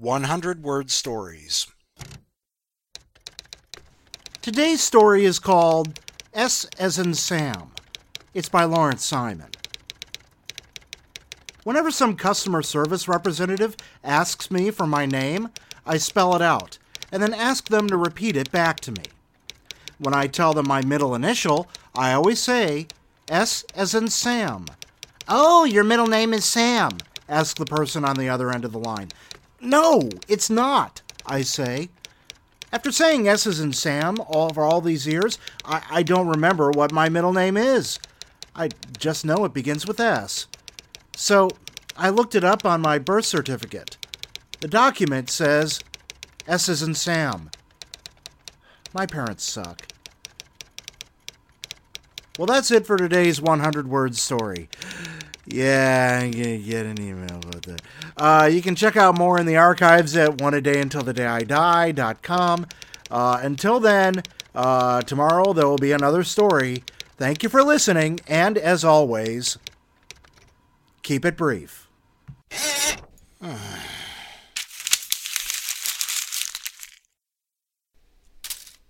100-word stories. Today's story is called S as in Sam. It's by Lawrence Simon. Whenever some customer service representative asks me for my name, I spell it out and then ask them to repeat it back to me. When I tell them my middle initial, I always say S as in Sam. "Oh, your middle name is Sam," asks the person on the other end of the line. "No, it's not," I say. After saying S as in Sam for all these years, I don't remember what my middle name is. I just know it begins with S. So I looked it up on my birth certificate. The document says S as in Sam. My parents suck. Well, that's it for today's 100-word story. Yeah, I'm going to get an email about that. You can check out more in the archives at oneadayuntilthedayidie.com. Until then, tomorrow there will be another story. Thank you for listening, and as always, keep it brief.